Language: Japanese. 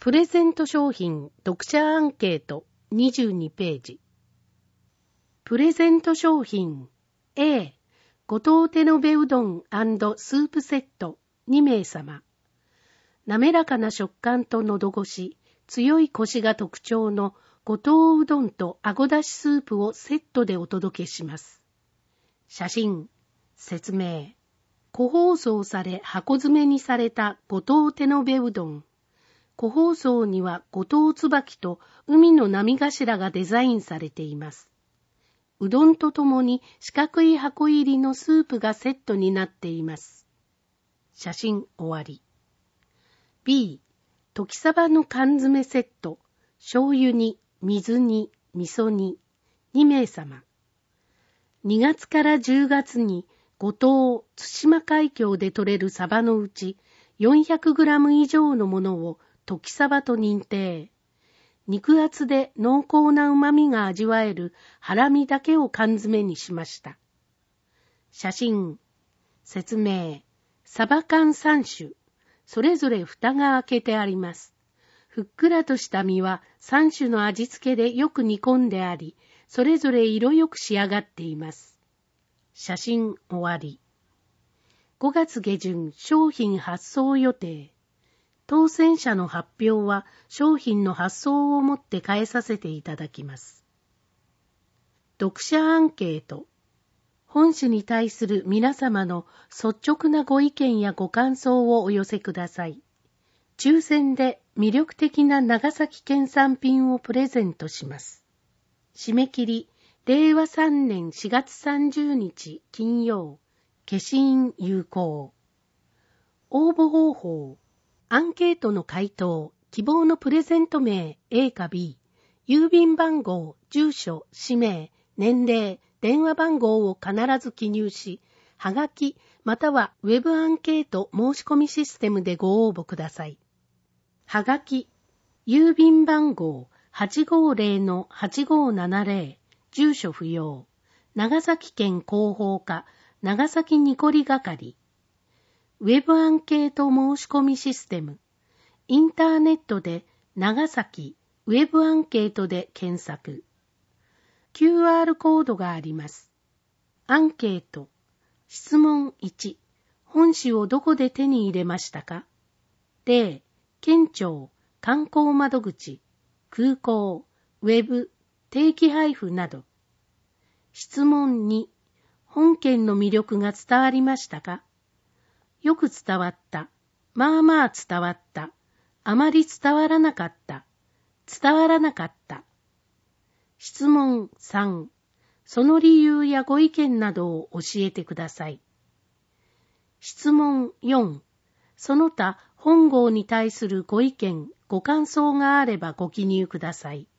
プレゼント商品読者アンケート22ページ。プレゼント商品 A、ご当手のべうどん&スープセット2名様。滑らかな食感とのど越し、強いコシが特徴のご当うどんとあごだしスープをセットでお届けします。写真、説明。個包装され箱詰めにされたご当手のべうどん。個包装には五島椿と海の波頭がデザインされています。うどんとともに四角い箱入りのスープがセットになっています。写真終わり。B、時サバの缶詰セット、醤油に、水に、味噌に、2名様。2月から10月に五島、対馬海峡で採れるサバのうち 400g 以上のものを時サバと認定。肉厚で濃厚な旨味が味わえるハラミだけを缶詰にしました。写真、説明。サバ缶3種、それぞれ蓋が開けてあります。ふっくらとした身は3種の味付けでよく煮込んであり、それぞれ色よく仕上がっています。写真終わり。5月下旬商品発送予定。当選者の発表は商品の発送をもって返させていただきます。読者アンケート。本誌に対する皆様の率直なご意見やご感想をお寄せください。抽選で魅力的な長崎県産品をプレゼントします。締め切り、令和3年4月30日金曜、消印有効。応募方法。アンケートの回答、希望のプレゼント名 A か B、郵便番号、住所、氏名、年齢、電話番号を必ず記入し、はがきまたはウェブアンケート申し込みシステムでご応募ください。はがき、郵便番号 850-8570、住所不要、長崎県広報課、長崎ニコリ係。ウェブアンケート申し込みシステム。インターネットで長崎ウェブアンケートで検索。QR コードがあります。アンケート。質問1。本誌をどこで手に入れましたか？ 例、県庁、観光窓口、空港、ウェブ、定期配布など。質問2。本県の魅力が伝わりましたか？よく伝わった。まあまあ伝わった。あまり伝わらなかった。伝わらなかった。質問3。その理由やご意見などを教えてください。質問4。その他本号に対するご意見、ご感想があればご記入ください。